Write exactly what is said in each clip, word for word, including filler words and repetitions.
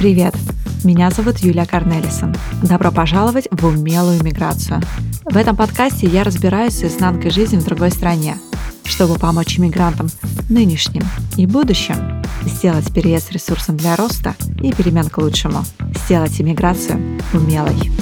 Привет! Меня зовут Юлия Корнелисон. Добро пожаловать в умелую миграцию. В этом подкасте я разбираюсь с изнанкой жизни в другой стране, чтобы помочь иммигрантам нынешним и будущим сделать переезд ресурсом для роста и перемен к лучшему, сделать иммиграцию умелой.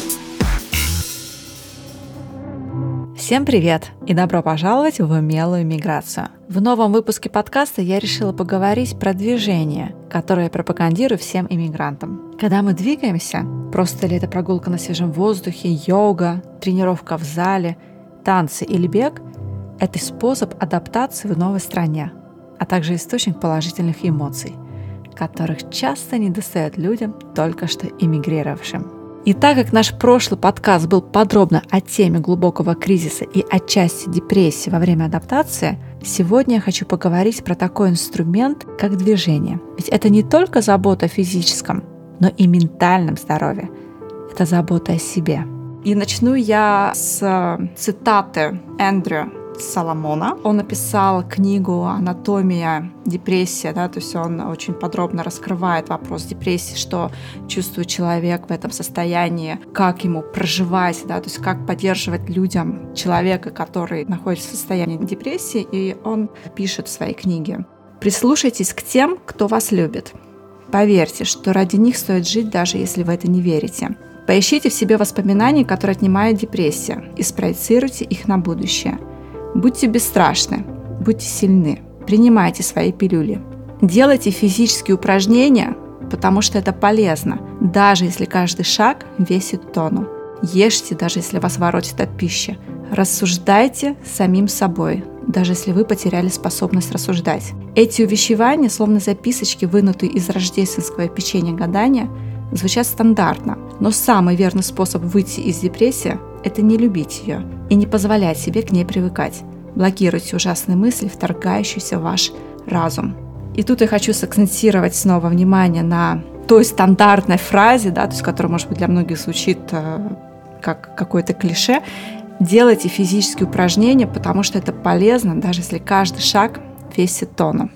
Всем привет и добро пожаловать в умелую миграцию. В новом выпуске подкаста я решила поговорить про движение, которое я пропагандирую всем иммигрантам. Когда мы двигаемся, просто ли это прогулка на свежем воздухе, йога, тренировка в зале, танцы или бег, это способ адаптации в новой стране, а также источник положительных эмоций, которых часто недостает людям, только что эмигрировавшим. И так как наш прошлый подкаст был подробно о теме глубокого кризиса и отчасти депрессии во время адаптации, сегодня я хочу поговорить про такой инструмент, как движение. Ведь это не только забота о физическом, но и ментальном здоровье. Это забота о себе. И начну я с цитаты Эндрю Соломона. Он написал книгу «Анатомия депрессии», да, то есть он очень подробно раскрывает вопрос депрессии, что чувствует человек в этом состоянии, как ему проживать, да, то есть как поддерживать людям человека, который находится в состоянии депрессии, и он пишет в своей книге: «Прислушайтесь к тем, кто вас любит. Поверьте, что ради них стоит жить, даже если вы это не верите. Поищите в себе воспоминания, которые отнимает депрессия, и спроецируйте их на будущее. Будьте бесстрашны, будьте сильны, принимайте свои пилюли. Делайте физические упражнения, потому что это полезно, даже если каждый шаг весит тонну. Ешьте, даже если вас воротит от пищи. Рассуждайте самим собой, даже если вы потеряли способность рассуждать. Эти увещевания, словно записочки, вынутые из рождественского печенья гадания, звучат стандартно, но самый верный способ выйти из депрессии – это не любить ее и не позволять себе к ней привыкать. Блокируйте ужасные мысли, вторгающиеся в ваш разум». И тут я хочу сакцентировать снова внимание на той стандартной фразе, да, то есть, которая, может быть, для многих звучит э, как какое-то клише. Делайте физические упражнения, потому что это полезно, даже если каждый шаг весит тонну.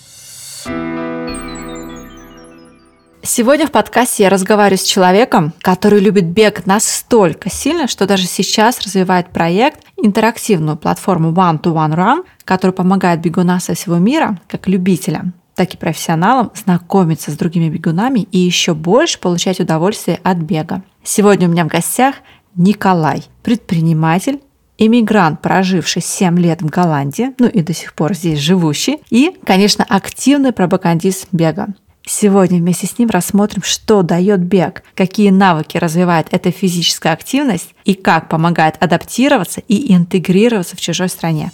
Сегодня в подкасте я разговариваю с человеком, который любит бег настолько сильно, что даже сейчас развивает проект, интерактивную платформу One to One Run, которая помогает бегунам со всего мира, как любителям, так и профессионалам, знакомиться с другими бегунами и еще больше получать удовольствие от бега. Сегодня у меня в гостях Николай, предприниматель, эмигрант, проживший семь лет в Голландии, ну и до сих пор здесь живущий, и, конечно, активный пропагандист бега. Сегодня вместе с ним рассмотрим, что дает бег, какие навыки развивает эта физическая активность и как помогает адаптироваться и интегрироваться в чужой стране.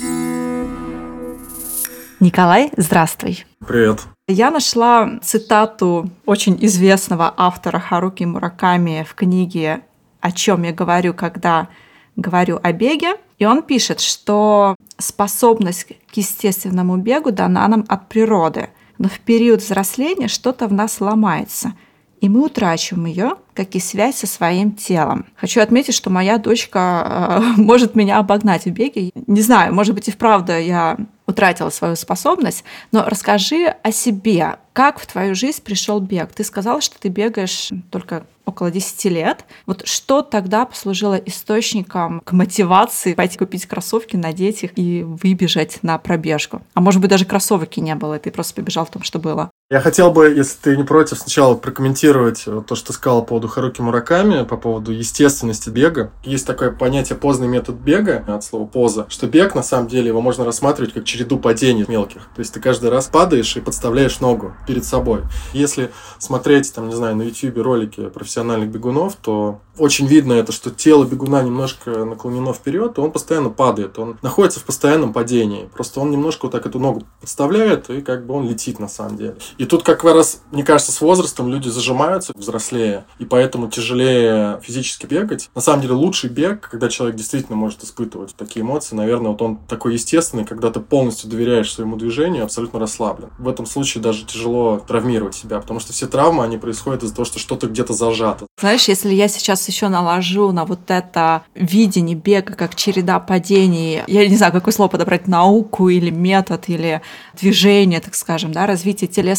Николай, здравствуй. Привет. Я нашла цитату очень известного автора Харуки Мураками в книге «О чем я говорю, когда говорю о беге». И он пишет, что способность к естественному бегу дана нам от природы, но в период взросления что-то в нас ломается, и мы утрачиваем ее, как и связь со своим телом. Хочу отметить, что моя дочка э, может меня обогнать в беге. Не знаю, может быть, и вправду я утратила свою способность, но расскажи о себе. Как в твою жизнь пришел бег? Ты сказала, что ты бегаешь только около десяти лет. Вот что тогда послужило источником к мотивации пойти купить кроссовки, надеть их и выбежать на пробежку? А может быть, даже кроссовок и не было, и ты просто побежал в том, что было? Я хотел бы, если ты не против, сначала прокомментировать то, что ты сказал по поводу Харуки Мураками, по поводу естественности бега. Есть такое понятие «позный метод бега», от слова «поза», что бег, на самом деле, его можно рассматривать как череду падений мелких. То есть ты каждый раз падаешь и подставляешь ногу перед собой. Если смотреть, там, не знаю, на YouTube ролики профессиональных бегунов, то очень видно это, что тело бегуна немножко наклонено вперед, и он постоянно падает. Он находится в постоянном падении. Просто он немножко вот так эту ногу подставляет, и как бы он летит на самом деле. И тут как раз, мне кажется, с возрастом люди зажимаются, взрослее, и поэтому тяжелее физически бегать. На самом деле лучший бег, когда человек действительно может испытывать такие эмоции, наверное, вот он такой естественный, когда ты полностью доверяешь своему движению, абсолютно расслаблен. В этом случае даже тяжело травмировать себя, потому что все травмы, они происходят из-за того, что что-то где-то зажато. Знаешь, если я сейчас еще наложу на вот это видение бега как череда падений, я не знаю, какое слово подобрать, науку или метод, или движение, так скажем, да, развитие телесных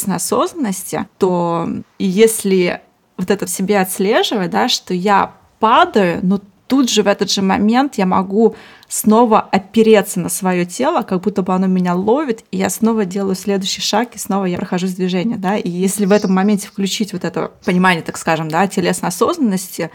телесной осознанности, то если вот это в себе отслеживать, да, что я падаю, но тут же в этот же момент я могу снова опереться на свое тело, как будто бы оно меня ловит, и я снова делаю следующий шаг, и снова я прохожу с движения, да, и если в этом моменте включить вот это понимание, так скажем, да, телесной осознанности,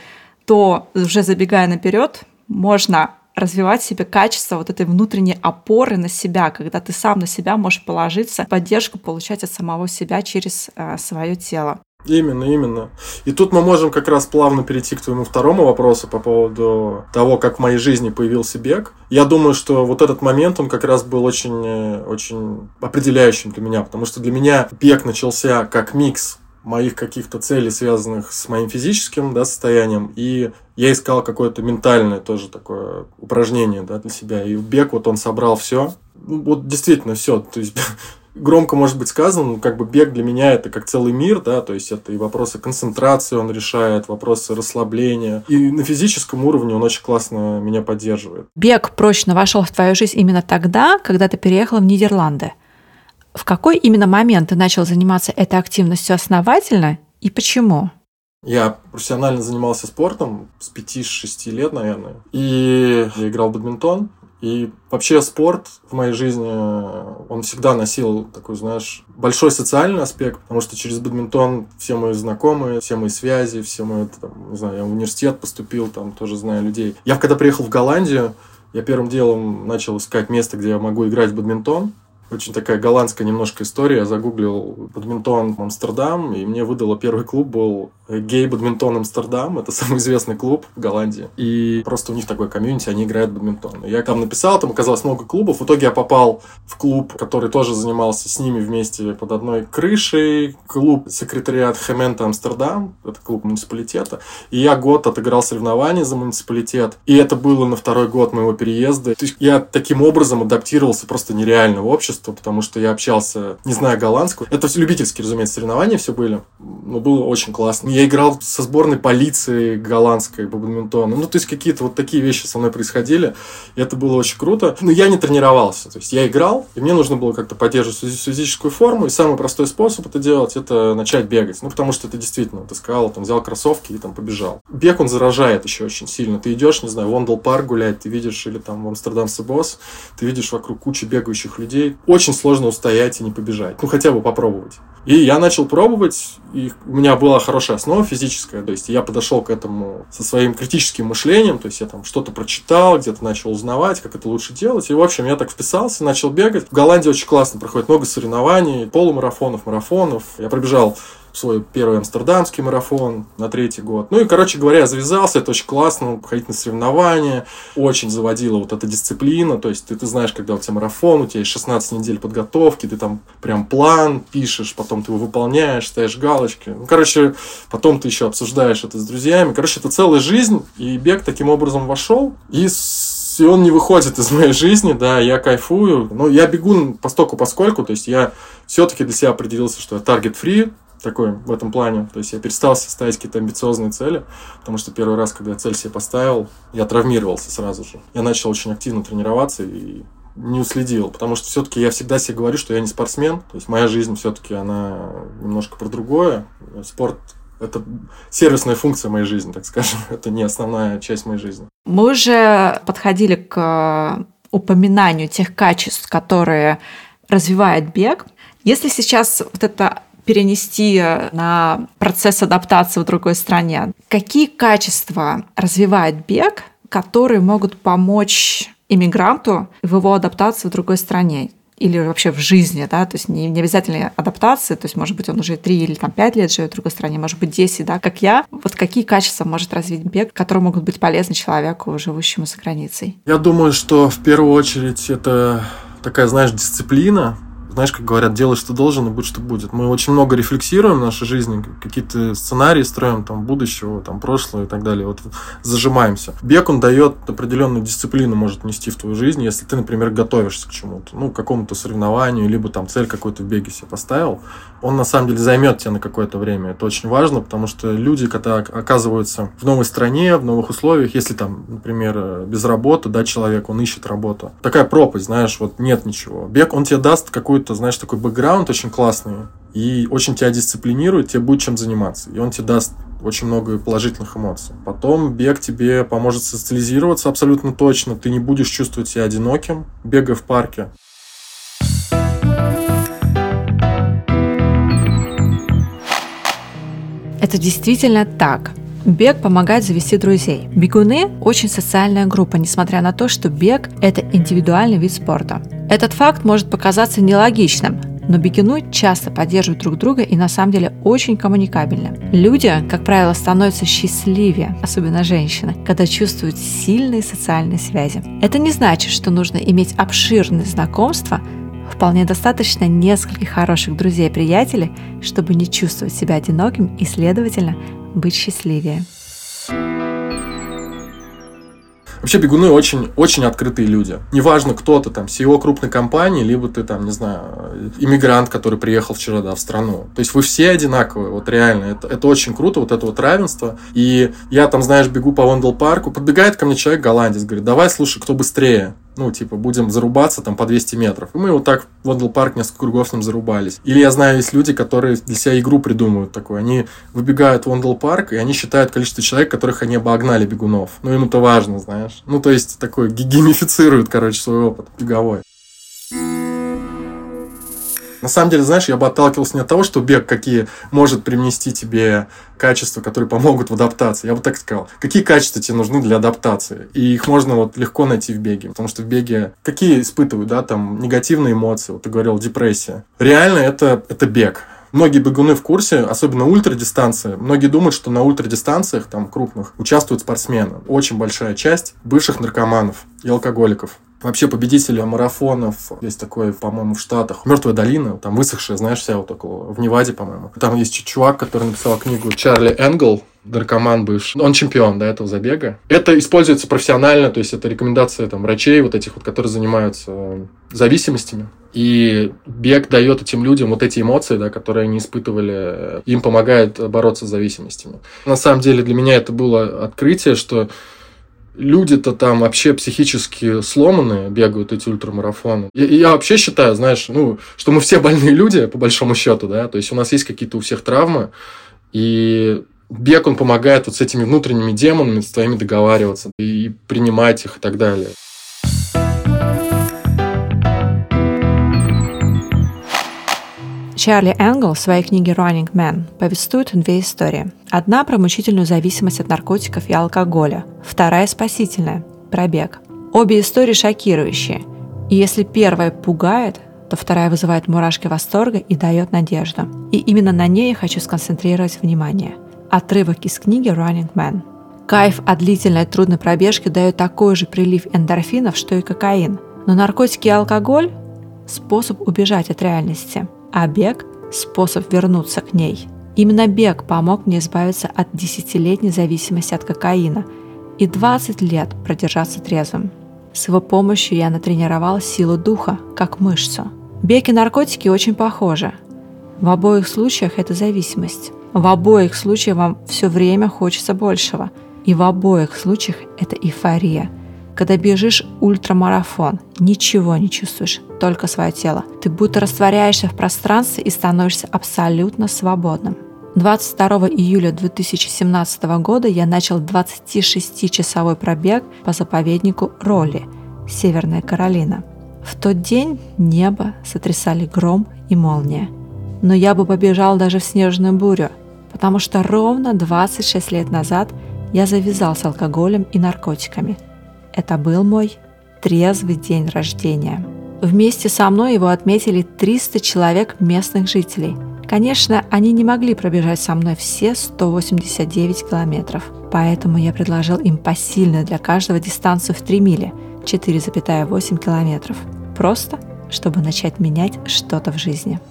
то уже забегая наперед, можно развивать в себе качество вот этой внутренней опоры на себя, когда ты сам на себя можешь положиться, поддержку получать от самого себя через э, свое тело. Именно, именно. И тут мы можем как раз плавно перейти к твоему второму вопросу по поводу того, как в моей жизни появился бег. Я думаю, что вот этот момент, он как раз был очень, очень определяющим для меня, потому что для меня бег начался как микс моих каких-то целей, связанных с моим физическим, да, состоянием, и я искал какое-то ментальное тоже такое упражнение, да, для себя. И бег, вот он собрал все. Ну, вот действительно все. То есть громко может быть сказано, но как бы бег для меня это как целый мир, да, то есть это и вопросы концентрации он решает, вопросы расслабления. И на физическом уровне он очень классно меня поддерживает. Бег прочно вошел в твою жизнь именно тогда, когда ты переехала в Нидерланды. В какой именно момент ты начал заниматься этой активностью основательно и почему? Я профессионально занимался спортом с пяти-шести лет, наверное. И я играл в бадминтон. И вообще спорт в моей жизни, он всегда носил такой, знаешь, большой социальный аспект, потому что через бадминтон все мои знакомые, все мои связи, все мои, там, не знаю, я в университет поступил, там тоже знаю людей. Я когда приехал в Голландию, я первым делом начал искать место, где я могу играть в бадминтон. Очень такая голландская немножко история. Я загуглил бадминтон Амстердам, и мне выдало первый клуб был гей-бадминтон Амстердам. Это самый известный клуб в Голландии. И просто у них такой комьюнити, они играют в бадминтон. Я там написал, там оказалось много клубов. В итоге я попал в клуб, который тоже занимался с ними вместе под одной крышей. Клуб секретариат Хемента Амстердам. Это клуб муниципалитета. И я год отыграл соревнования за муниципалитет. И это было на второй год моего переезда. То есть я таким образом адаптировался просто нереально в общество, потому что я общался, не зная голландского. Это все любительские, разумеется, соревнования все были, но было очень классно. Я играл со сборной полиции голландской по бадминтону. Ну, то есть какие-то вот такие вещи со мной происходили, и это было очень круто. Но я не тренировался, то есть я играл, и мне нужно было как-то поддерживать физическую форму, и самый простой способ это делать, это начать бегать. Ну, потому что это действительно, ты сказал, там, взял кроссовки и там побежал. Бег, он заражает еще очень сильно. Ты идешь, не знаю, в Вондел-парк гулять, ты видишь, или там в Амстердамсе босс, ты видишь вокруг кучу бегающих людей. Очень сложно устоять и не побежать. Ну, хотя бы попробовать. И я начал пробовать, и у меня была хорошая основа физическая, то есть я подошел к этому со своим критическим мышлением, то есть я там что-то прочитал, где-то начал узнавать, как это лучше делать, и, в общем, я так вписался, начал бегать. В Голландии очень классно проходит много соревнований, полумарафонов, марафонов. Я пробежал свой первый амстердамский марафон на третий год. Ну и, короче говоря, я завязался, это очень классно, ходить на соревнования, очень заводила вот эта дисциплина, то есть ты, ты знаешь, когда у тебя марафон, у тебя есть шестнадцать недель подготовки, ты там прям план пишешь, потом ты его выполняешь, ставишь галочки. Ну, короче, потом ты еще обсуждаешь это с друзьями. Короче, это целая жизнь, и бег таким образом вошел, и и он не выходит из моей жизни, да, я кайфую. Но я бегу постольку поскольку, то есть я все-таки для себя определился, что я target-free, такой в этом плане. То есть я перестал себе ставить какие-то амбициозные цели, потому что первый раз, когда я цель себе поставил, я травмировался сразу же. Я начал очень активно тренироваться и не уследил, потому что все-таки я всегда себе говорю, что я не спортсмен. То есть моя жизнь все-таки она немножко про другое. Спорт — это сервисная функция моей жизни, так скажем. Это не основная часть моей жизни. Мы уже подходили к упоминанию тех качеств, которые развивает бег. Если сейчас вот это перенести на процесс адаптации в другой стране, какие качества развивает бег, которые могут помочь иммигранту в его адаптации в другой стране? Или вообще в жизни, да, то есть не, не обязательно адаптации, то есть, может быть, он уже три или там, пять лет живет в другой стране, может быть, десять, да, как я. Вот какие качества может развить бег, которые могут быть полезны человеку, живущему за границей? Я думаю, что в первую очередь это такая, знаешь, дисциплина. Знаешь, как говорят, делай, что должен, и будь, что будет. Мы очень много рефлексируем в нашей жизни, какие-то сценарии строим, там, будущего, там, прошлого и так далее. Вот зажимаемся. Бег, он дает определенную дисциплину, может нести в твою жизнь, если ты, например, готовишься к чему-то, ну, к какому-то соревнованию, либо там цель какой-то в беге себе поставил. Он, на самом деле, займет тебя на какое-то время. Это очень важно, потому что люди, когда оказываются в новой стране, в новых условиях, если там, например, без работы, да, человек, он ищет работу. Такая пропасть, знаешь, вот нет ничего. Бег, он тебе даст какую-то, знаешь, такой бэкграунд очень классный, и очень тебя дисциплинирует, тебе будет чем заниматься. И он тебе даст очень много положительных эмоций. Потом бег тебе поможет социализироваться абсолютно точно. Ты не будешь чувствовать себя одиноким, бегая в парке. Это действительно так. Бег помогает завести друзей. Бегуны – очень социальная группа, несмотря на то, что бег – это индивидуальный вид спорта. Этот факт может показаться нелогичным, но бегуны часто поддерживают друг друга и на самом деле очень коммуникабельны. Люди, как правило, становятся счастливее, особенно женщины, когда чувствуют сильные социальные связи. Это не значит, что нужно иметь обширные знакомства. Вполне достаточно нескольких хороших друзей-приятелей, чтобы не чувствовать себя одиноким и, следовательно, быть счастливее. Вообще бегуны очень, очень открытые люди. Неважно, кто ты там, си и о крупной компании, либо ты там, не знаю, иммигрант, который приехал вчера, да, в страну. То есть вы все одинаковые, вот реально. Это, это очень круто, вот это вот равенство. И я там, знаешь, бегу по Вандел-парку, подбегает ко мне человек, голландец, говорит, давай, слушай, кто быстрее. Ну, типа, будем зарубаться там по двести метров. И мы вот так в Вандел-парк несколько кругов с ним зарубались. Или я знаю, есть люди, которые для себя игру придумывают такую. Они выбегают в Вандел-парк, и они считают количество человек, которых они обогнали бегунов. Ну, им это важно, знаешь. Ну, то есть, такой геймифицируют, короче, свой опыт беговой. На самом деле, знаешь, я бы отталкивался не от того, что бег какие может привнести тебе качества, которые помогут в адаптации. Я бы так сказал. Какие качества тебе нужны для адаптации? И их можно вот легко найти в беге. Потому что в беге какие испытывают, да, там, негативные эмоции. Вот ты говорил, депрессия. Реально это, это бег. Многие бегуны в курсе, особенно ультрадистанции, многие думают, что на ультрадистанциях, там, крупных, участвуют спортсмены. Очень большая часть бывших наркоманов и алкоголиков. Вообще победители марафонов есть такой, по-моему, в Штатах. Мертвая долина, там высохшая, знаешь, вся вот около, в Неваде, по-моему. Там есть чувак, который написал книгу Чарли Энгл, наркоман бывший. Он чемпион до этого забега. Это используется профессионально, то есть это рекомендация там, врачей, вот этих вот, которые занимаются зависимостями. И бег дает этим людям вот эти эмоции, да, которые они испытывали, им помогает бороться с зависимостями. На самом деле для меня это было открытие, что люди-то там вообще психически сломанные, бегают эти ультрамарафоны. И я вообще считаю, знаешь, ну, что мы все больные люди, по большому счету, да, то есть у нас есть какие-то у всех травмы, и бег, он помогает вот с этими внутренними демонами, с твоими договариваться и принимать их и так далее. Чарли Энгл в своей книге «Running Man» повествует две истории. Одна про мучительную зависимость от наркотиков и алкоголя, вторая спасительная – про бег. Обе истории шокирующие. И если первая пугает, то вторая вызывает мурашки восторга и дает надежду. И именно на ней я хочу сконцентрировать внимание. Отрывок из книги «Running Man». Кайф от длительной трудной пробежки дает такой же прилив эндорфинов, что и кокаин. Но наркотики и алкоголь – способ убежать от реальности. А бег – способ вернуться к ней. Именно бег помог мне избавиться от десятилетней зависимости от кокаина и двадцать лет продержаться трезвым. С его помощью я натренировал силу духа, как мышцу. Бег и наркотики очень похожи. В обоих случаях это зависимость. В обоих случаях вам все время хочется большего. И в обоих случаях это эйфория. Когда бежишь ультрамарафон, ничего не чувствуешь, только свое тело. Ты будто растворяешься в пространстве и становишься абсолютно свободным. двадцать второго июля две тысячи семнадцатого года я начал двадцатишестичасовой пробег по заповеднику Ролли, Северная Каролина. В тот день небо сотрясали гром и молния. Но я бы побежал даже в снежную бурю, потому что ровно двадцать шесть лет назад я завязал с алкоголем и наркотиками. Это был мой трезвый день рождения. Вместе со мной его отметили триста человек местных жителей. Конечно, они не могли пробежать со мной все сто восемьдесят девять километров, поэтому я предложил им посильную для каждого дистанцию в три мили, четыре целых восемь десятых километров. Просто, чтобы начать менять что-то в жизни.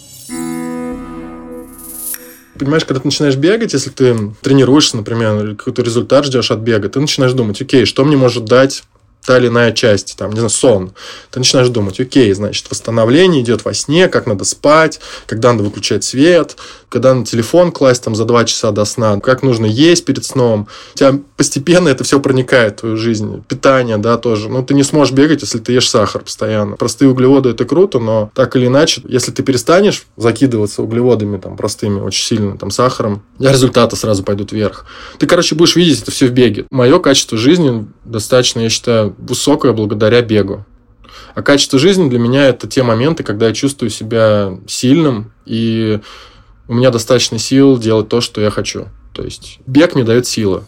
Понимаешь, когда ты начинаешь бегать, если ты тренируешься, например, или какой-то результат ждешь от бега, ты начинаешь думать, окей, что мне может дать та или иная часть, там, не знаю, сон. Ты начинаешь думать, окей, значит, восстановление идет во сне, как надо спать, когда надо выключать свет, когда на телефон класть там за два часа до сна, как нужно есть перед сном. У тебя постепенно это все проникает в твою жизнь. Питание, да, тоже. Ну, ты не сможешь бегать, если ты ешь сахар постоянно. Простые углеводы – это круто, но так или иначе, если ты перестанешь закидываться углеводами там простыми, очень сильно, там, сахаром, результаты сразу пойдут вверх. Ты, короче, будешь видеть это все в беге. Мое качество жизни достаточно, я считаю, высокое благодаря бегу. А качество жизни для меня – это те моменты, когда я чувствую себя сильным, и у меня достаточно сил делать то, что я хочу. То есть бег мне дает силы.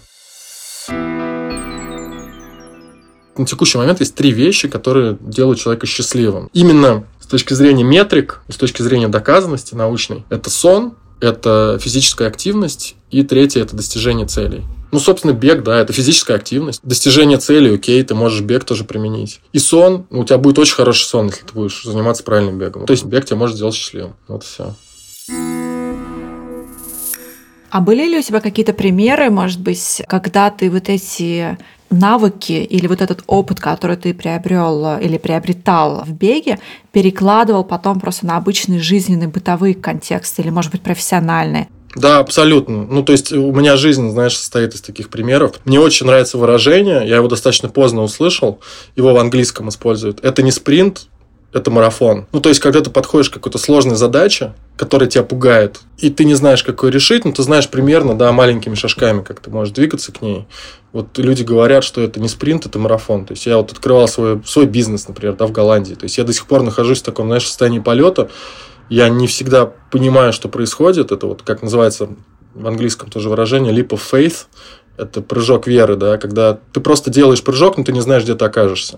На текущий момент есть три вещи, которые делают человека счастливым. Именно с точки зрения метрик, с точки зрения доказанности научной. Это сон, это физическая активность, и третье – это достижение целей. Ну, собственно, бег, да, это физическая активность. Достижение целей, окей, ты можешь бег тоже применить. И сон, ну, у тебя будет очень хороший сон, если ты будешь заниматься правильным бегом. То есть бег тебя может сделать счастливым. Вот и все. А были ли у тебя какие-то примеры, может быть, когда ты вот эти навыки или вот этот опыт, который ты приобрел или приобретал в беге, перекладывал потом просто на обычные жизненные бытовые контексты или, может быть, профессиональные? Да, абсолютно. Ну, то есть, у меня жизнь, знаешь, состоит из таких примеров. Мне очень нравится выражение, я его достаточно поздно услышал, его в английском используют. Это не спринт, это марафон. Ну, то есть, когда ты подходишь к какой-то сложной задаче, которая тебя пугает, и ты не знаешь, как ее решить, но ты знаешь примерно, да, маленькими шажками, как ты можешь двигаться к ней. Вот люди говорят, что это не спринт, это марафон. То есть, я вот открывал свой, свой бизнес, например, да, в Голландии. То есть, я до сих пор нахожусь в таком, знаешь, состоянии полета. Я не всегда понимаю, что происходит. Это вот, как называется в английском тоже выражение, leap of faith. Это прыжок веры, да, когда ты просто делаешь прыжок, но ты не знаешь, где ты окажешься.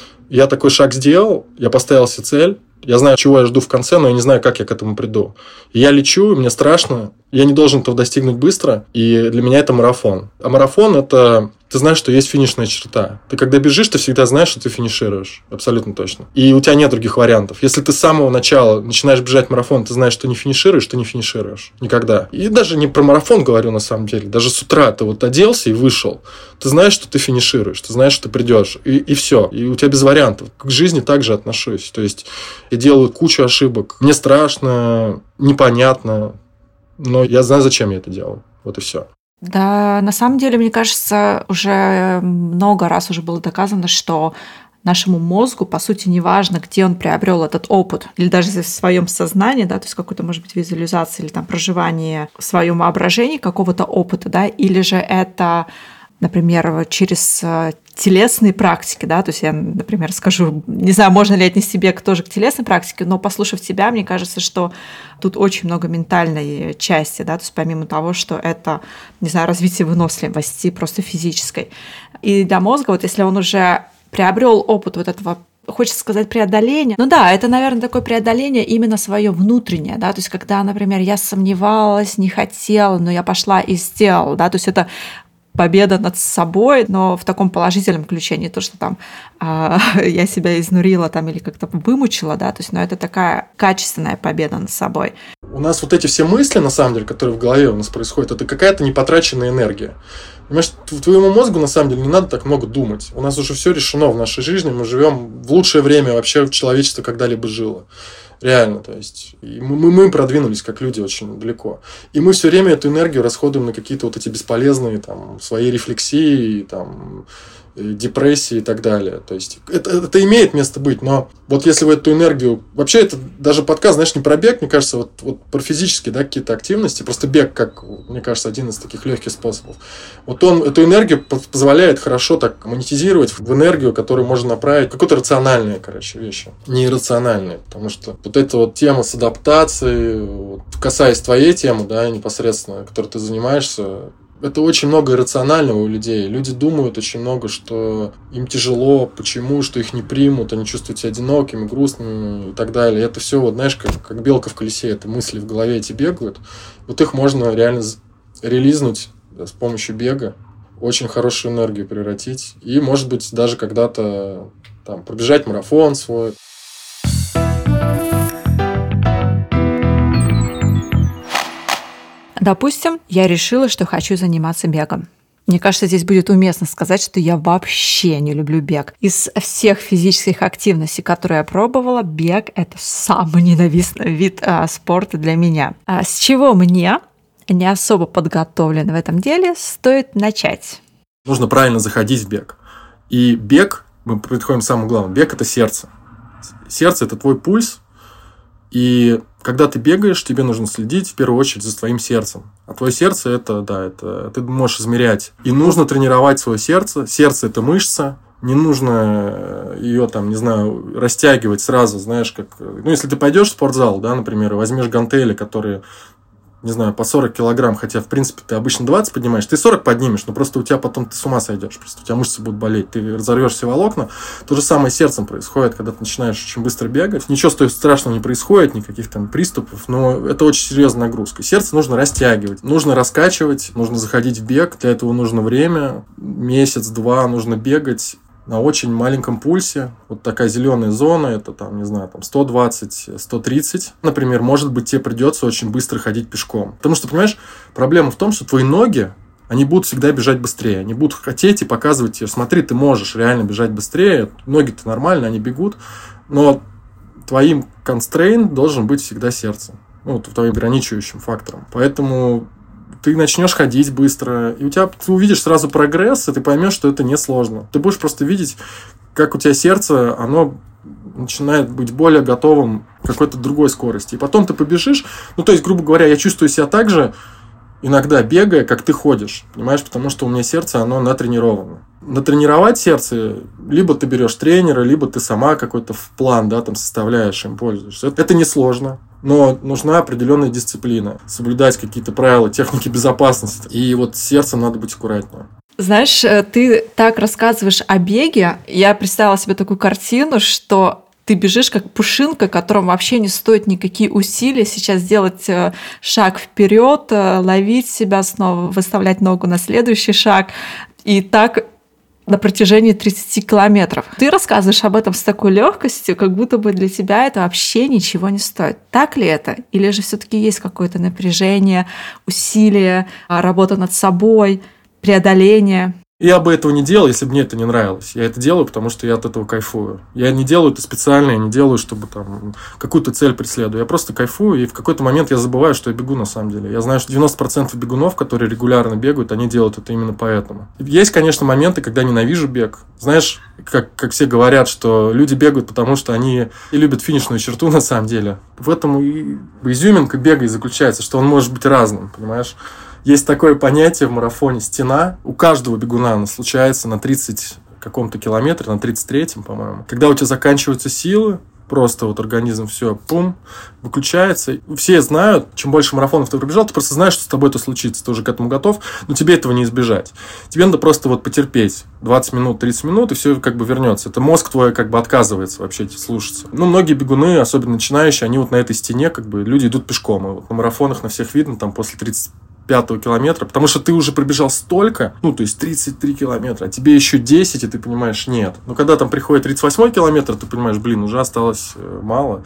Я такой шаг сделал, я поставил себе цель, я знаю, чего я жду в конце, но я не знаю, как я к этому приду. И я лечу, и мне страшно, я не должен этого достигнуть быстро, и для меня это марафон. А марафон – это… Ты знаешь, что есть финишная черта. Ты когда бежишь, ты всегда знаешь, что ты финишируешь. Абсолютно точно. И у тебя нет других вариантов. Если ты с самого начала начинаешь бежать марафон, ты знаешь, что не финишируешь, ты не финишируешь. Никогда. И даже не про марафон говорю на самом деле. Даже с утра ты вот оделся и вышел. Ты знаешь, что ты финишируешь. Ты знаешь, что ты придешь. И, и все. И у тебя без вариантов. К жизни также отношусь. То есть, я делаю кучу ошибок. Мне страшно, непонятно. Но я знаю, зачем я это делаю. Вот и все. Да, на самом деле, мне кажется, уже много раз уже было доказано, что нашему мозгу, по сути, не важно, где он приобрел этот опыт, или даже в своем сознании, да, то есть какой-то, может быть, визуализация или там проживание в своем воображении какого-то опыта, да, или же это, например, через телесные практики, да, то есть я, например, скажу, не знаю, можно ли отнести бег тоже к телесной практике, но послушав тебя, мне кажется, что тут очень много ментальной части, да, то есть помимо того, что это, не знаю, развитие выносливости просто физической. И для мозга, вот если он уже приобрел опыт вот этого, хочется сказать, преодоления. Ну да, это, наверное, такое преодоление именно свое внутреннее, да, то есть когда, например, я сомневалась, не хотела, но я пошла и сделала, да, то есть это победа над собой, но в таком положительном ключе, не то, что там э, я себя изнурила там, или как-то вымучила, да, то есть, но это такая качественная победа над собой. У нас вот эти все мысли, на самом деле, которые в голове у нас происходят, это какая-то непотраченная энергия. Понимаешь, твоему мозгу, на самом деле, не надо так много думать. У нас уже все решено в нашей жизни, мы живем в лучшее время вообще человечество когда-либо жило. Реально, то есть и мы, мы продвинулись как люди очень далеко. И мы все время эту энергию расходуем на какие-то вот эти бесполезные там, свои рефлексии, там, депрессии и так далее. То есть это, это имеет место быть, но вот если вы эту энергию... Вообще это даже подкаст, знаешь, не про бег, мне кажется, вот, вот про физические, да, какие-то активности. Просто бег, как, мне кажется, один из таких легких способов. Вот он эту энергию позволяет хорошо так монетизировать в энергию, которую можно направить в какие-то рациональные, короче, вещи. Не иррациональные, потому что вот эта вот тема с адаптацией, вот, касаясь твоей темы, да, непосредственно, которой ты занимаешься, это очень много иррационального у людей. Люди думают очень много, что им тяжело, почему, что их не примут, они чувствуют себя одинокими, грустными и так далее. И это все, вот, знаешь, как, как белка в колесе, это мысли в голове эти бегают. Вот их можно реально релизнуть с помощью бега, очень хорошую энергию превратить. И, может быть, даже когда-то там, пробежать марафон свой. Допустим, я решила, что хочу заниматься бегом. Мне кажется, здесь будет уместно сказать, что я вообще не люблю бег. Из всех физических активностей, которые я пробовала, бег – это самый ненавистный вид а, спорта для меня. А с чего мне, не особо подготовлен в этом деле, стоит начать? Нужно правильно заходить в бег. И бег, мы приходим к самому главному, бег – это сердце. Сердце – это твой пульс. И когда ты бегаешь, тебе нужно следить в первую очередь за твоим сердцем. А твое сердце это, да, это ты можешь измерять. И нужно тренировать свое сердце. Сердце это мышца. Не нужно ее там, не знаю, растягивать сразу, знаешь, как. Ну, если ты пойдешь в спортзал, да, например, и возьмешь гантели, которые, не знаю, по сорок килограмм, хотя, в принципе, ты обычно двадцать поднимаешь, ты сорок поднимешь, но просто у тебя потом ты с ума сойдешь, просто у тебя мышцы будут болеть, ты разорвешь все волокна. То же самое с сердцем происходит, когда ты начинаешь очень быстро бегать. Ничего страшного не происходит, никаких там приступов, но это очень серьезная нагрузка. Сердце нужно растягивать, нужно раскачивать, нужно заходить в бег, для этого нужно время, месяц-два нужно бегать на очень маленьком пульсе. Вот такая зеленая зона, это там, не знаю, там сто двадцать - сто тридцать. Например, может быть, тебе придется очень быстро ходить пешком. Потому что, понимаешь, проблема в том, что твои ноги, они будут всегда бежать быстрее. Они будут хотеть и показывать тебе, смотри, ты можешь реально бежать быстрее, ноги-то нормально, они бегут, но твоим констрейн должен быть всегда сердце. Ну, твоим ограничивающим фактором. Поэтому ты начнешь ходить быстро, и у тебя ты увидишь сразу прогресс, и ты поймешь, что это несложно. Ты будешь просто видеть, как у тебя сердце, оно начинает быть более готовым к какой-то другой скорости. И потом ты побежишь. Ну, то есть, грубо говоря, я чувствую себя так же, иногда бегая, как ты ходишь. Понимаешь, потому что у меня сердце, оно натренировано. Натренировать сердце, либо ты берешь тренера, либо ты сама какой-то план, да, там составляешь, им пользуешься. Это, это несложно. Но нужна определенная дисциплина, соблюдать какие-то правила, техники безопасности. И вот с сердцем надо быть аккуратнее. Знаешь, ты так рассказываешь о беге, я представила себе такую картину, что ты бежишь как пушинка, которому вообще не стоит никакие усилия сейчас сделать шаг вперед, ловить себя снова, выставлять ногу на следующий шаг. И так на протяжении тридцати километров. Ты рассказываешь об этом с такой легкостью, как будто бы для тебя это вообще ничего не стоит. Так ли это? Или же все-таки есть какое-то напряжение, усилие, работа над собой, преодоление? Я бы этого не делал, если бы мне это не нравилось. Я это делаю, потому что я от этого кайфую. Я не делаю это специально, я не делаю, чтобы там какую-то цель преследую. Я просто кайфую, и в какой-то момент я забываю, что я бегу на самом деле. Я знаю, что девяносто процентов бегунов, которые регулярно бегают, они делают это именно поэтому. Есть, конечно, моменты, когда ненавижу бег. Знаешь, как, как все говорят, что люди бегают, потому что они и любят финишную черту на самом деле. В этом и изюминка бега и заключается, что он может быть разным, понимаешь? Есть такое понятие в марафоне «стена». У каждого бегуна она случается на тридцать каком-то километре, на тридцать третьем, по-моему. Когда у тебя заканчиваются силы, просто вот организм все, пум, выключается. Все знают, чем больше марафонов ты пробежал, ты просто знаешь, что с тобой это случится. Ты уже к этому готов, но тебе этого не избежать. Тебе надо просто вот потерпеть двадцать минут, тридцать минут, и все как бы вернется. Это мозг твой как бы отказывается вообще слушаться. Ну, многие бегуны, особенно начинающие, они вот на этой стене, как бы, люди идут пешком. И вот на марафонах на всех видно, там после тридцать пятого километра, потому что ты уже пробежал столько, ну, то есть тридцать три километра, а тебе еще десять, и ты понимаешь, нет. Но когда там приходит тридцать восьмой километр, ты понимаешь, блин, уже осталось мало.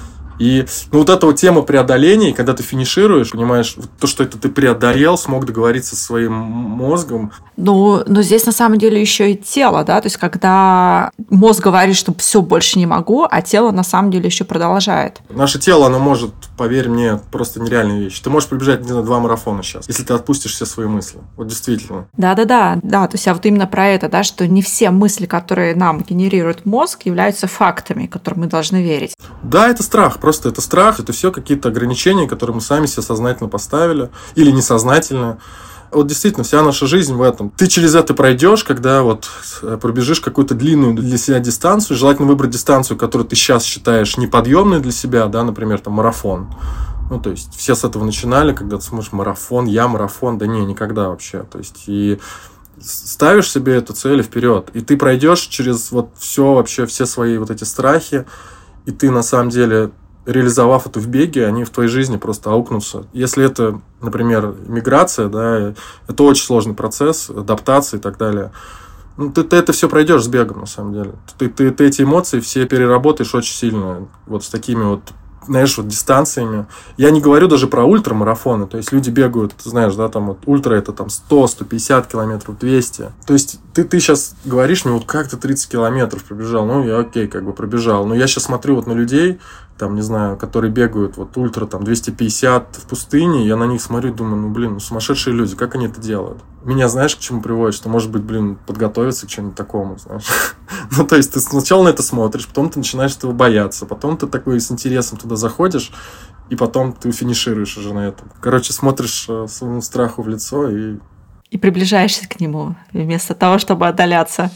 И ну, вот эта вот тема преодоления, когда ты финишируешь, понимаешь, то, что это ты преодолел, смог договориться со своим мозгом. Ну, но здесь на самом деле еще и тело, да, то есть когда мозг говорит, что все, больше не могу, а тело на самом деле еще продолжает. Наше тело, оно может, поверь мне, просто нереальные вещи. Ты можешь пробежать, не знаю, два марафона сейчас, если ты отпустишь все свои мысли. Вот действительно. Да-да-да, да, то есть я вот именно про это, да, что не все мысли, которые нам генерирует мозг, являются фактами, которым мы должны верить. Да, это страх. Просто это страх, это все какие-то ограничения, которые мы сами себе сознательно поставили или несознательно. Вот действительно, вся наша жизнь в этом. Ты через это пройдешь, когда вот пробежишь какую-то длинную для себя дистанцию. Желательно выбрать дистанцию, которую ты сейчас считаешь неподъемной для себя, да, например, там марафон. Ну, то есть, все с этого начинали, когда ты смотришь марафон, я марафон, да не, никогда вообще. То есть, и ставишь себе эту цель вперед, и ты пройдешь через вот все вообще, все свои вот эти страхи, и ты на самом деле, реализовав это в беге, они в твоей жизни просто аукнутся. Если это, например, миграция, да, это очень сложный процесс, адаптация и так далее. Ну, ты, ты это все пройдешь с бегом, на самом деле. Ты, ты, ты эти эмоции все переработаешь очень сильно, вот с такими вот знаешь, вот дистанциями. Я не говорю даже про ультрамарафоны. То есть люди бегают, ты знаешь, да, там вот ультра это там сто, сто пятьдесят километров, двести. То есть ты, ты сейчас говоришь мне, вот как ты тридцать километров пробежал? Ну, я окей, как бы пробежал. Но я сейчас смотрю вот на людей, там, не знаю, которые бегают вот ультра, там, двести пятьдесят в пустыне, я на них смотрю и думаю, ну, блин, ну, сумасшедшие люди, как они это делают? Меня, знаешь, к чему приводит? Что, может быть, блин, подготовиться к чему-нибудь такому, знаешь? Ну, то есть, ты сначала на это смотришь, потом ты начинаешь этого бояться, потом ты такой с интересом туда заходишь, и потом ты финишируешь уже на этом. Короче, смотришь своему страху в лицо и... И приближаешься к нему, вместо того, чтобы отдаляться.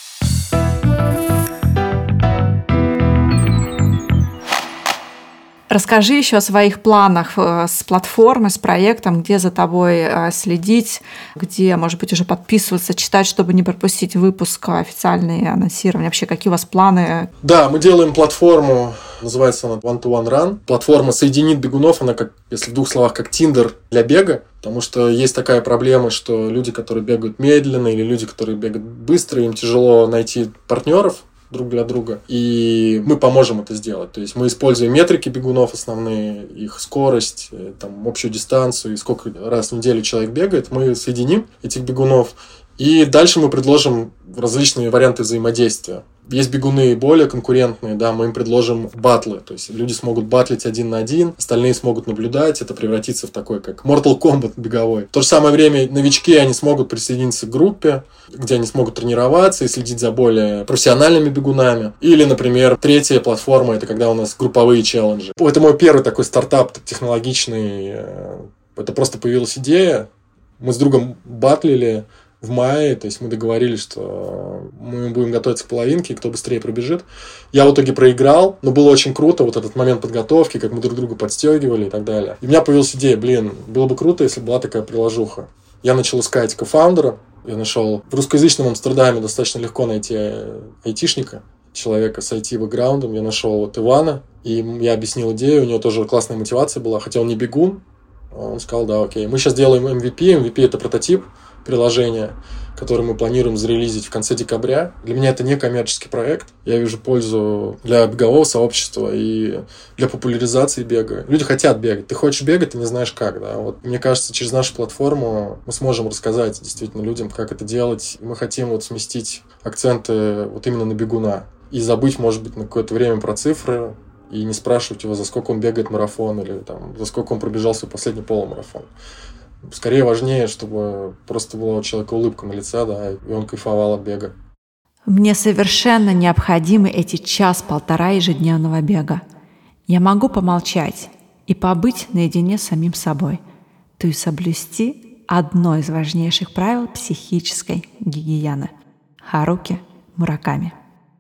Расскажи еще о своих планах с платформой, с проектом, где за тобой следить, где, может быть, уже подписываться, читать, чтобы не пропустить выпуск, официальные анонсирования. Вообще, какие у вас планы? Да, мы делаем платформу, называется она One to One Run. Платформа соединит бегунов, она, как, если в двух словах, как Tinder для бега, потому что есть такая проблема, что люди, которые бегают медленно, или люди, которые бегают быстро, им тяжело найти партнеров друг для друга, и мы поможем это сделать. То есть мы используем метрики бегунов основные, их скорость, там, общую дистанцию, и сколько раз в неделю человек бегает, мы соединим этих бегунов, и дальше мы предложим различные варианты взаимодействия. Есть бегуны более конкурентные, да, мы им предложим батлы, то есть люди смогут батлить один на один, остальные смогут наблюдать, это превратится в такой, как Mortal Kombat беговой. В то же самое время новички, они смогут присоединиться к группе, где они смогут тренироваться и следить за более профессиональными бегунами. Или, например, третья платформа, это когда у нас групповые челленджи. Это мой первый такой стартап технологичный, это просто появилась идея, мы с другом батлили в мае, то есть мы договорились, что мы будем готовиться к половинке, кто быстрее пробежит. Я в итоге проиграл, но было очень круто, вот этот момент подготовки, как мы друг друга подстегивали и так далее. И у меня появилась идея, блин, было бы круто, если бы была такая приложуха. Я начал искать кофаундера, я нашел в русскоязычном Амстердаме достаточно легко найти айтишника, человека с ай ти-бэкграундом, я нашел вот Ивана, и я объяснил идею, у него тоже классная мотивация была, хотя он не бегун, он сказал, да, окей. Мы сейчас делаем эм ви пи, эм ви пи это прототип приложение, которое мы планируем зарелизить в конце декабря. Для меня это не коммерческий проект. Я вижу пользу для бегового сообщества и для популяризации бега. Люди хотят бегать. Ты хочешь бегать, ты не знаешь как. Да? Вот, мне кажется, через нашу платформу мы сможем рассказать действительно людям, как это делать. Мы хотим вот сместить акценты вот именно на бегуна. И забыть, может быть, на какое-то время про цифры и не спрашивать его, за сколько он бегает марафон или там, за сколько он пробежал свой последний полумарафон. Скорее важнее, чтобы просто была у человека улыбка на лице, да, и он кайфовал от бега. Мне совершенно необходимы эти час-полтора ежедневного бега. Я могу помолчать и побыть наедине с самим собой, то есть соблюсти одно из важнейших правил психической гигиены. Харуки Мураками.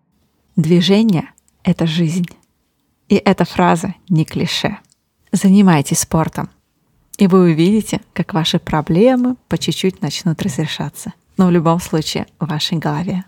Движение — это жизнь. И эта фраза не клише. Занимайтесь спортом. И вы увидите, как ваши проблемы по чуть-чуть начнут разрешаться. Но в любом случае в вашей голове.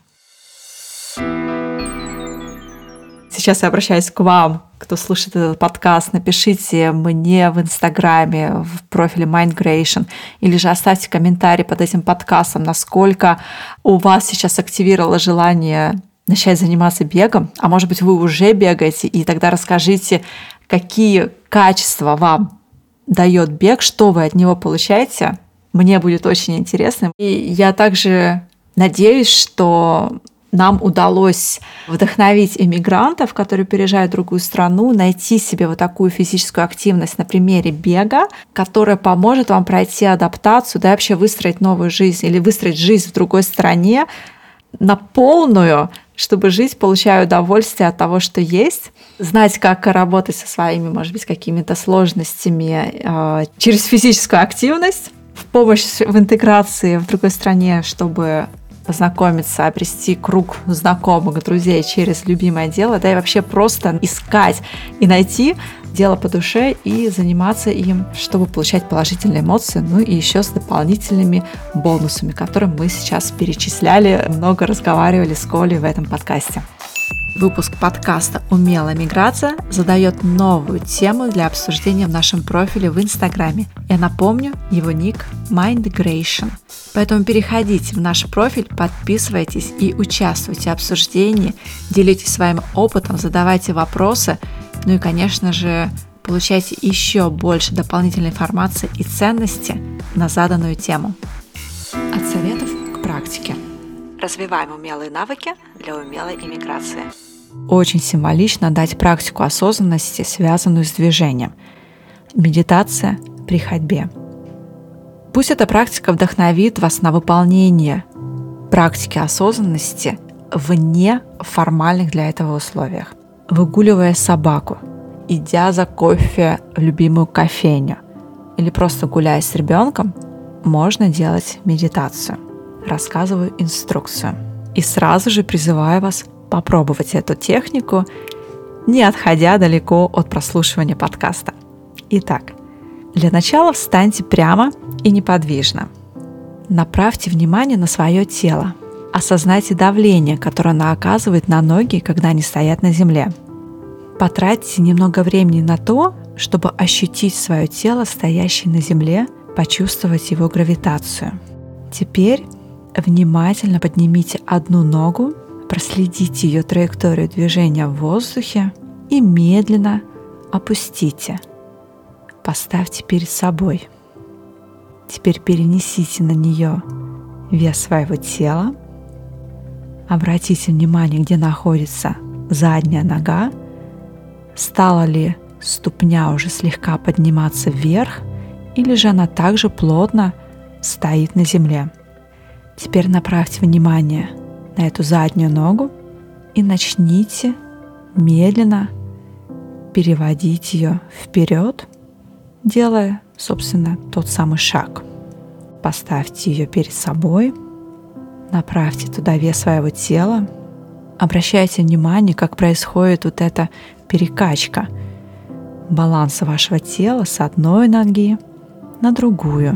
Сейчас я обращаюсь к вам, кто слушает этот подкаст. Напишите мне в Инстаграме, в профиле Mindgration, или же оставьте комментарий под этим подкастом, насколько у вас сейчас активировало желание начать заниматься бегом, а может быть, вы уже бегаете, и тогда расскажите, какие качества вам дает бег, что вы от него получаете. Мне будет очень интересно. И я также надеюсь, что нам удалось вдохновить иммигрантов, которые переезжают в другую страну, найти себе вот такую физическую активность на примере бега, которая поможет вам пройти адаптацию, да и вообще выстроить новую жизнь или выстроить жизнь в другой стране на полную, чтобы жить, получая удовольствие от того, что есть, знать, как работать со своими, может быть, какими-то сложностями э, через физическую активность, в помощь в интеграции в другой стране, чтобы познакомиться, обрести круг знакомых, друзей через любимое дело, да и вообще просто искать и найти дело по душе и заниматься им, чтобы получать положительные эмоции, ну и еще с дополнительными бонусами, которые мы сейчас перечисляли, много разговаривали с Колей в этом подкасте. Выпуск подкаста «Умелая миграция» задает новую тему для обсуждения в нашем профиле в Инстаграме. Я напомню, его ник Mindgration. Поэтому переходите в наш профиль, подписывайтесь и участвуйте в обсуждении, делитесь своим опытом, задавайте вопросы. Ну и, конечно же, получайте еще больше дополнительной информации и ценности на заданную тему. От советов к практике. Развиваем умелые навыки для умелой иммиграции. Очень символично дать практику осознанности, связанную с движением. Медитация при ходьбе. Пусть эта практика вдохновит вас на выполнение практики осознанности вне формальных для этого условиях. Выгуливая собаку, идя за кофе в любимую кофейню или просто гуляя с ребенком, можно делать медитацию. Рассказываю инструкцию. И сразу же призываю вас попробовать эту технику, не отходя далеко от прослушивания подкаста. Итак, для начала встаньте прямо и неподвижно. Направьте внимание на свое тело. Осознайте давление, которое оно оказывает на ноги, когда они стоят на земле. Потратьте немного времени на то, чтобы ощутить свое тело, стоящее на земле, почувствовать его гравитацию. Теперь внимательно поднимите одну ногу, проследите ее траекторию движения в воздухе и медленно опустите. Поставьте перед собой. Теперь перенесите на нее вес своего тела. Обратите внимание, где находится задняя нога. Стала ли ступня уже слегка подниматься вверх, или же она также плотно стоит на земле. Теперь направьте внимание на эту заднюю ногу и начните медленно переводить ее вперед, делая, собственно, тот самый шаг. Поставьте ее перед собой, направьте туда вес своего тела, обращайте внимание, как происходит вот эта перекачка баланса вашего тела с одной ноги на другую.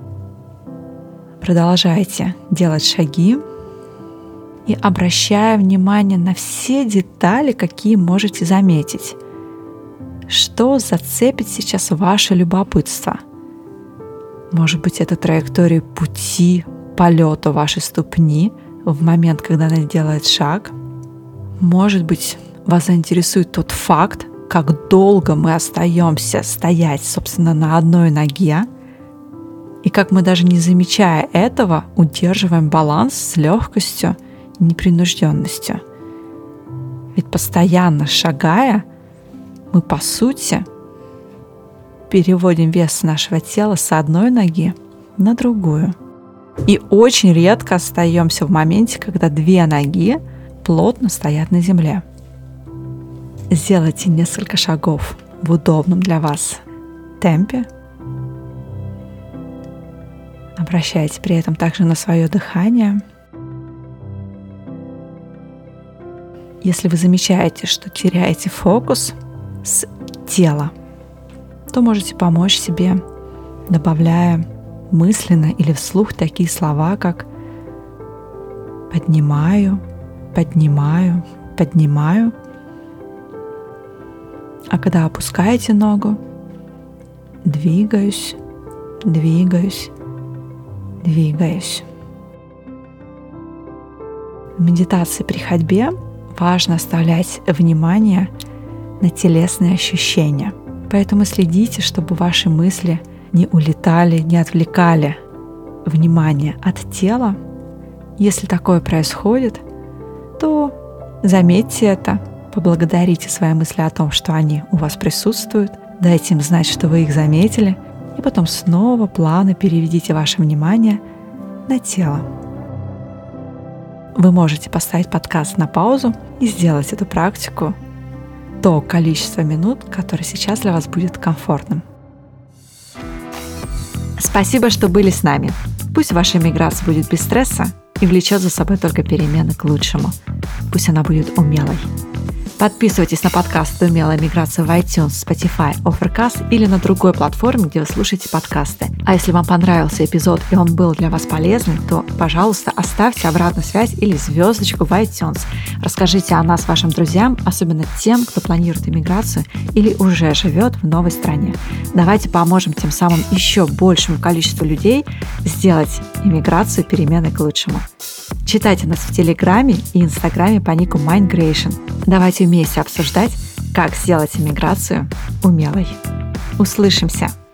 Продолжайте делать шаги и обращая внимание на все детали, какие можете заметить. Что зацепит сейчас ваше любопытство? Может быть, это траектория пути полета вашей ступни в момент, когда она делает шаг. Может быть, вас заинтересует тот факт, как долго мы остаемся стоять, собственно, на одной ноге, и как мы, даже не замечая этого, удерживаем баланс с легкостью и непринужденностью. Ведь постоянно шагая, мы, по сути, переводим вес нашего тела с одной ноги на другую. И очень редко остаемся в моменте, когда две ноги плотно стоят на земле. Сделайте несколько шагов в удобном для вас темпе. Обращайте при этом также на свое дыхание. Если вы замечаете, что теряете фокус с тела, то можете помочь себе, добавляя мысленно или вслух такие слова, как «поднимаю», «поднимаю», «поднимаю». А когда опускаете ногу, «двигаюсь», «двигаюсь», «двигаюсь». В медитации при ходьбе важно оставлять внимание на телесные ощущения. Поэтому следите, чтобы ваши мысли не улетали, не отвлекали внимание от тела. Если такое происходит, то заметьте это, поблагодарите свои мысли о том, что они у вас присутствуют, дайте им знать, что вы их заметили, и потом снова плавно переведите ваше внимание на тело. Вы можете поставить подкаст на паузу и сделать эту практику то количество минут, которое сейчас для вас будет комфортным. Спасибо, что были с нами. Пусть ваша миграция будет без стресса и влечет за собой только перемены к лучшему. Пусть она будет умелой. Подписывайтесь на подкаст «Умелая миграция» в iTunes, Spotify, Overcast или на другой платформе, где вы слушаете подкасты. А если вам понравился эпизод и он был для вас полезным, то, пожалуйста, оставьте обратную связь или звездочку в iTunes. Расскажите о нас вашим друзьям, особенно тем, кто планирует иммиграцию или уже живет в новой стране. Давайте поможем тем самым еще большему количеству людей сделать иммиграцию перемены к лучшему. Читайте нас в Телеграме и Инстаграме по нику Mindgration. Давайте вместе обсуждать, как сделать иммиграцию умелой. Услышимся!